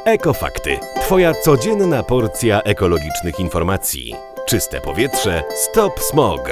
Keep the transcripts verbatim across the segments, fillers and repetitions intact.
Ekofakty. Twoja codzienna porcja ekologicznych informacji. Czyste powietrze. Stop smog.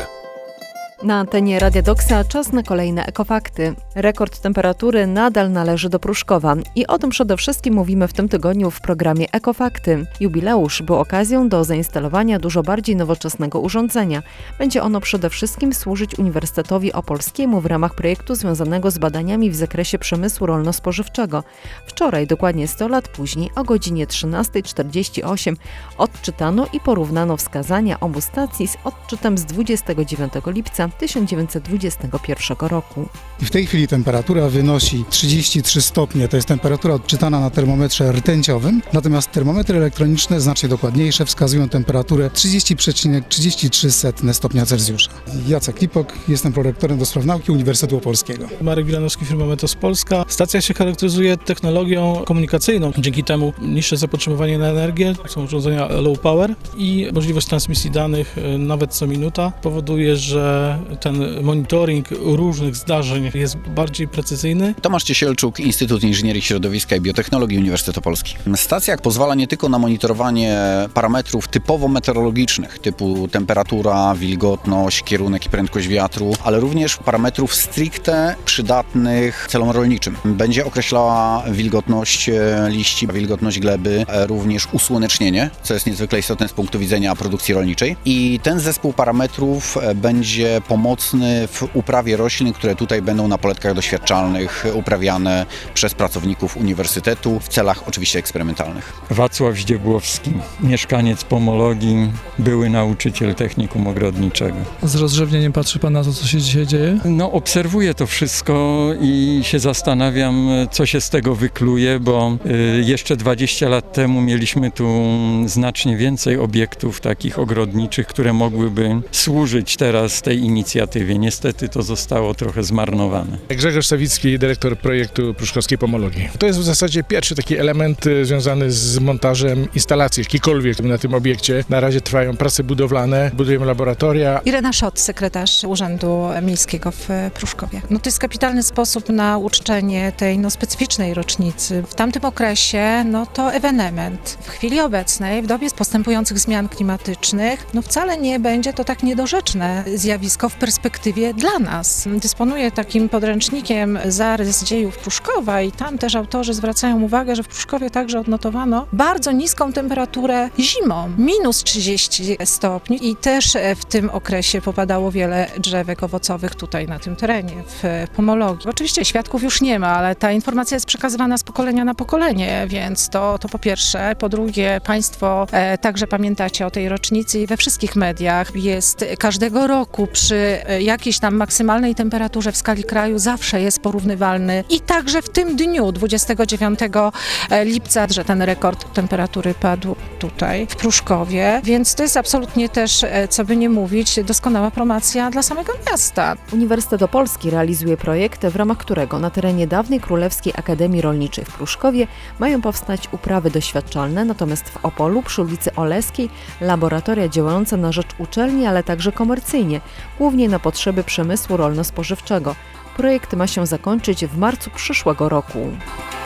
Na antenie Radia Doksa czas na kolejne ekofakty. Rekord temperatury nadal należy do Pruszkowa i o tym przede wszystkim mówimy w tym tygodniu w programie Ekofakty. Jubileusz był okazją do zainstalowania dużo bardziej nowoczesnego urządzenia. Będzie ono przede wszystkim służyć Uniwersytetowi Opolskiemu w ramach projektu związanego z badaniami w zakresie przemysłu rolno-spożywczego. Wczoraj, dokładnie sto lat później, o godzinie trzynasta czterdzieści osiem odczytano i porównano wskazania obu stacji z odczytem z dwudziestego dziewiątego lipca tysiąc dziewięćset dwudziestego pierwszego roku. W tej chwili temperatura wynosi trzydzieści trzy stopnie, to jest temperatura odczytana na termometrze rtęciowym, natomiast termometry elektroniczne, znacznie dokładniejsze, wskazują temperaturę trzydzieści przecinek trzydzieści trzy stopnia Celsjusza. Jacek Lipok, jestem prorektorem do spraw nauki Uniwersytetu Opolskiego. Marek Wilanowski, firma Metos Polska. Stacja się charakteryzuje technologią komunikacyjną, dzięki temu niższe zapotrzebowanie na energię, są urządzenia low power i możliwość transmisji danych nawet co minuta powoduje, że ten monitoring różnych zdarzeń jest bardziej precyzyjny. Tomasz Ciesielczuk, Instytut Inżynierii Środowiska i Biotechnologii Uniwersytet Opolski. Stacja pozwala nie tylko na monitorowanie parametrów typowo meteorologicznych, typu temperatura, wilgotność, kierunek i prędkość wiatru, ale również parametrów stricte przydatnych celom rolniczym. Będzie określała wilgotność liści, wilgotność gleby, również usłonecznienie, co jest niezwykle istotne z punktu widzenia produkcji rolniczej. I ten zespół parametrów będzie pomocny w uprawie roślin, które tutaj będą na poletkach doświadczalnych uprawiane przez pracowników uniwersytetu w celach oczywiście eksperymentalnych. Wacław Zdziebłowski, mieszkaniec pomologii, były nauczyciel technikum ogrodniczego. Z rozrzewnieniem patrzy pan na to, co się dzisiaj dzieje? No, obserwuję to wszystko i się zastanawiam, co się z tego wykluje, bo y, jeszcze dwadzieścia lat temu mieliśmy tu znacznie więcej obiektów takich ogrodniczych, które mogłyby służyć teraz tej inicjatywie. Niestety to zostało trochę zmarnowane. Grzegorz Sawicki, dyrektor projektu Pruszkowskiej Pomologii. To jest w zasadzie pierwszy taki element związany z montażem instalacji, jakikolwiek na tym obiekcie. Na razie trwają prace budowlane, budujemy laboratoria. Irena Szot, sekretarz Urzędu Miejskiego w Pruszkowie. No to jest kapitalny sposób na uczczenie tej no, specyficznej rocznicy. W tamtym okresie no to ewenement. W chwili obecnej, w dobie postępujących zmian klimatycznych, no wcale nie będzie to tak niedorzeczne zjawisko w perspektywie dla nas. Dysponuję takim podręcznikiem Zarys dziejów Pruszkowa i tam też autorzy zwracają uwagę, że w Pruszkowie także odnotowano bardzo niską temperaturę zimą, minus trzydzieści stopni i też w tym okresie popadało wiele drzewek owocowych tutaj na tym terenie, w Pomologii. Oczywiście świadków już nie ma, ale ta informacja jest przekazywana z pokolenia na pokolenie, więc to, to po pierwsze. Po drugie, państwo e, także pamiętacie o tej rocznicy i we wszystkich mediach jest każdego roku przy jakiejś tam maksymalnej temperaturze w skali kraju zawsze jest porównywalny i także w tym dniu dwudziestego dziewiątego lipca, że ten rekord temperatury padł tutaj w Pruszkowie, więc to jest absolutnie też, co by nie mówić, doskonała promocja dla samego miasta. Uniwersytet Opolski realizuje projekt, w ramach którego na terenie dawnej Królewskiej Akademii Rolniczej w Pruszkowie mają powstać uprawy doświadczalne, natomiast w Opolu przy ulicy Oleskiej laboratoria działające na rzecz uczelni, ale także komercyjnie, głównie na potrzeby przemysłu rolno-spożywczego. Projekt ma się zakończyć w marcu przyszłego roku.